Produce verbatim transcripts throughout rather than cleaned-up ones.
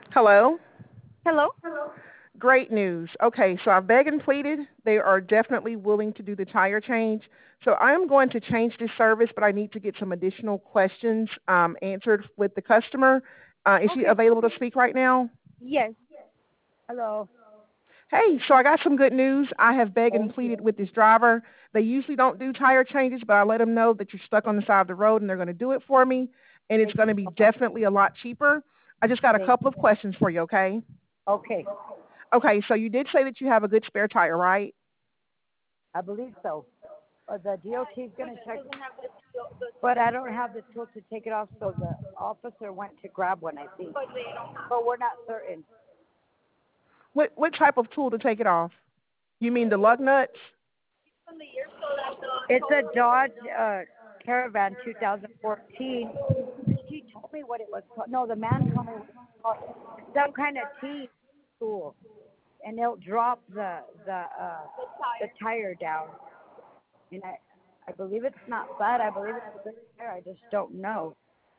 Hello? Hello? Great news. Okay, so I've begged and pleaded. They are definitely willing to do the tire change. So I am going to change this service, but I need to get some additional questions um, answered with the customer. Uh, is she Okay. available to speak right now? Yes. Hello. Hey, so I got some good news. I have begged and Thank you. pleaded with this driver. They usually don't do tire changes, but I let them know that you're stuck on the side of the road and they're going to do it for me, and it's Thank going you to be so much. definitely a lot cheaper. I just got a Thank couple of questions for you, okay? Okay. Okay, so you did say that you have a good spare tire, right? I believe so. Uh, the D O T is going to check, but I don't have the tool to take it off, so the officer went to grab one, I think. But we're not certain. What what type of tool to take it off? You mean the lug nuts? It's a Dodge uh, Caravan twenty fourteen. She told me what it was called. No, the man told me what it was called. It's some kind of T tool, and it'll drop the the uh, the tire down. And I, I believe it's not bad. I believe it's a good tire. I just don't know.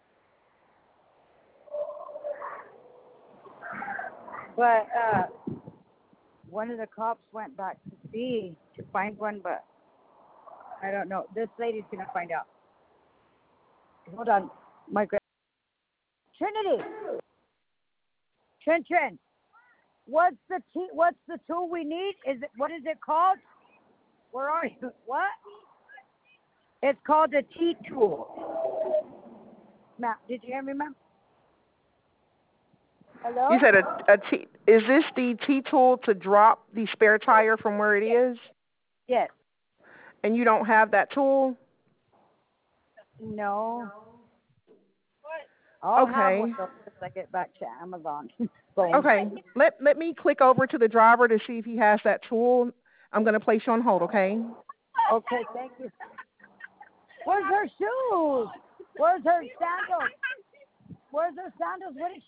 But uh, one of the cops went back to see to find one, but I don't know. This lady's gonna find out. Hold on, my gra- Trinity, Trin Trin. What's the t- What's the tool we need? Is it what is it called? Where are you? What? It's called a T tool. Ma'am, did you hear me, ma'am? You Hello? said a, a T. Is this the T tool to drop the spare tire from where it Yes. is? Yes. And you don't have that tool? No. I'll have one Okay. though once I get back to Amazon. Going. Okay. Let let me click over to the driver to see if he has that tool. I'm gonna place you on hold, okay? Okay, thank you. Where's her shoes? Where's her sandals? Where's her sandals? What did